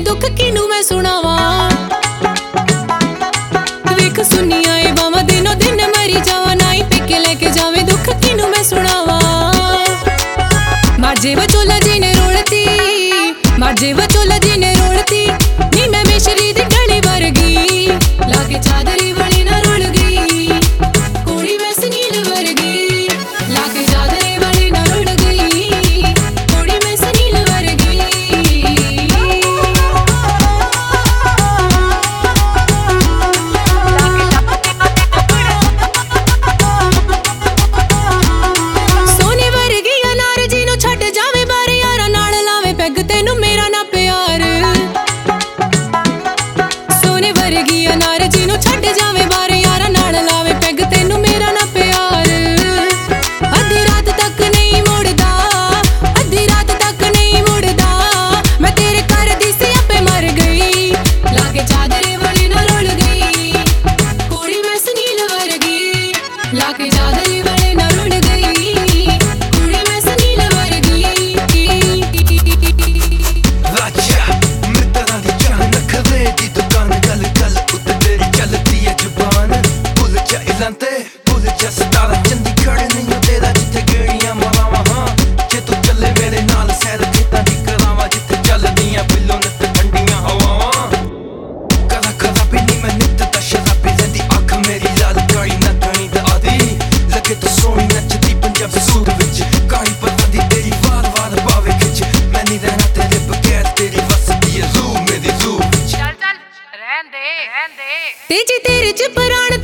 दुख किनू मैं सुनावा। वेख सुनी आए बावा दिनों दिन मरी जावा, नाई पेके लेके जावे दुख किनू मैं सुनावा। माजे वचोला जी ने रोलती, माजे वचोला जी ने रोलती, नी मैं मिश्री दी डली वर्गी, लागे चादरी वाली ना रुल गई, कोड़ी मैं सनील वर्गी, लागे चादरी वाली ना रुल गई, कोड़ी मैं सनील वर्गी। सोने वर्गी अनार जी नू छट जावे बार यारा नाल लावे पैग तेनू मेरा ना प्यार। सोने वर्गी अनार जी नू छट जावे बार यारा नाल लावे पैग तेनू मेरा ना प्यार। अद्धी रात तक नहीं मुड़दा, अद्धी रात तक नहीं मुड़दा, मैं तेरे घर दी सी आपे मर गई, लागे चादरे वाली ना रुल गई, कोड़ी मैं सनील वर्गी, लागे चादरे वाली ना रुल गई, कोड़ी मैं सनील वर्गी। राजा मित्तरां दी जान खवे दी दुकान, गल गल उत्ते तेरी चलदी है जुबान। भुल जा इलांते भुल जा सतारा, चंडीगढ़ नहीं तेरा जिथे गेड़ियां मरावां। हां जे तू चले मेरे नाल सैर खेतां दी करावां, जिथे चलदियां बिल्लों नित ठंडियां हवावां। कदा कदा भी नहीं मैं नित दा शराबी रहिंदी, अख मेरी लाल काली नथनी दा आदी, लगे तू सोहनी नचदी पंजाबी सूट विच, काली पत्तां दी तेरी वार वार पावे खिच, मैं नहीं रहना तेरे बगैर, तेरी वसदी है रूह मेरी रूह विच। चल चल रहन दे रहन दे। ते जी तेरे च प्राण